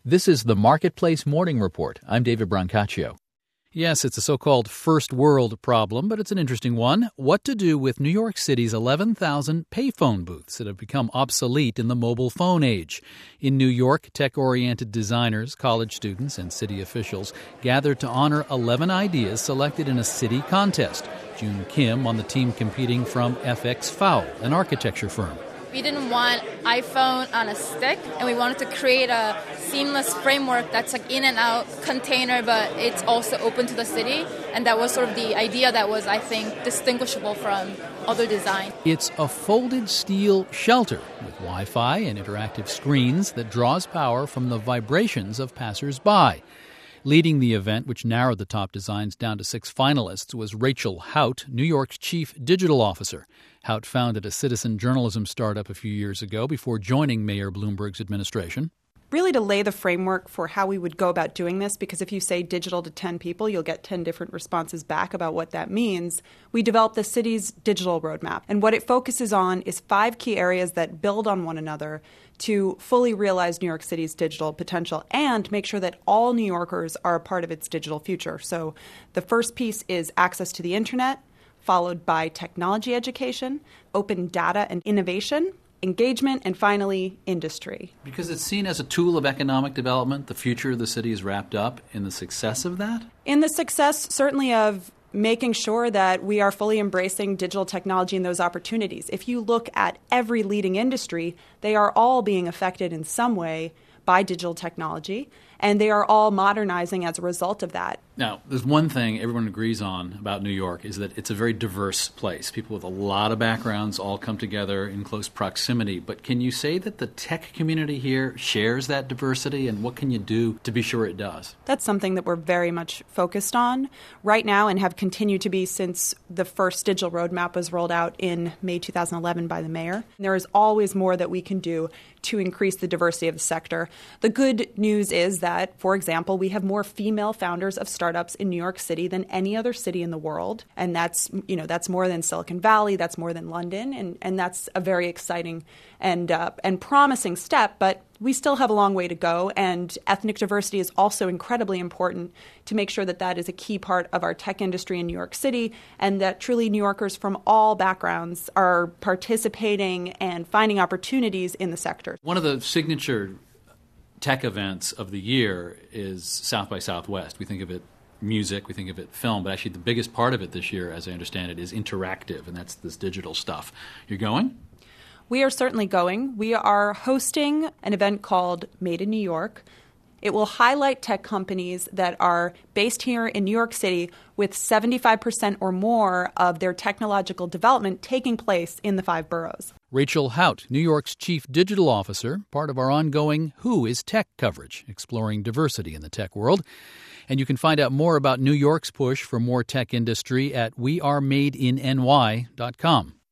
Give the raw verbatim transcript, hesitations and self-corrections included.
This is the Marketplace Morning Report. I'm David Brancaccio. Yes, it's a so-called first world problem, but it's an interesting one. What to do with New York City's eleven thousand payphone booths that have become obsolete in the mobile phone age. In New York, tech-oriented designers, college students, and city officials gathered to honor eleven ideas selected in a city contest. June Kim on the team competing from F X Fowl, an architecture firm. We didn't want iPhone on a stick, and we wanted to create a seamless framework that's like in and out container, but it's also open to the city. And that was sort of the idea that was, I think, distinguishable from other design. It's a folded steel shelter with Wi-Fi and interactive screens that draws power from the vibrations of passers-by. Leading the event, which narrowed the top designs down to six finalists, was Rachel Haut, New York's chief digital officer. Haut founded a citizen journalism startup a few years ago before joining Mayor Bloomberg's administration. Really to lay the framework for how we would go about doing this, because if you say digital to ten people, you'll get ten different responses back about what that means. We developed the city's digital roadmap. And what it focuses on is five key areas that build on one another to fully realize New York City's digital potential and make sure that all New Yorkers are a part of its digital future. So the first piece is access to the internet, followed by technology education, open data and innovation, engagement, and finally, industry. Because it's seen as a tool of economic development, the future of the city is wrapped up in the success of that? In the success, certainly, of making sure that we are fully embracing digital technology and those opportunities. If you look at every leading industry, they are all being affected in some way by digital technology, and they are all modernizing as a result of that. Now, there's one thing everyone agrees on about New York is that it's a very diverse place. People with a lot of backgrounds all come together in close proximity. But can you say that the tech community here shares that diversity, and what can you do to be sure it does? That's something that we're very much focused on right now and have continued to be since the first digital roadmap was rolled out in May two thousand eleven by the mayor. There is always more that we can do to increase the diversity of the sector. The good news is that, for example, we have more female founders of startups startups in New York City than any other city in the world. And that's, you know, that's more than Silicon Valley, that's more than London. And, and that's a very exciting and uh, and promising step. But we still have a long way to go. And ethnic diversity is also incredibly important to make sure that that is a key part of our tech industry in New York City, and that truly New Yorkers from all backgrounds are participating and finding opportunities in the sector. One of the signature tech events of the year is South by Southwest. We think of it music, we think of it film, but actually the biggest part of it this year, as I understand it, is interactive, and that's this digital stuff. You're going? We are certainly going. We are hosting an event called Made in New York. It will highlight tech companies that are based here in New York City with seventy-five percent or more of their technological development taking place in the five boroughs. Rachel Haut, New York's chief digital officer, part of our ongoing Who is Tech coverage, exploring diversity in the tech world. And you can find out more about New York's push for more tech industry at we are made in N Y dot com.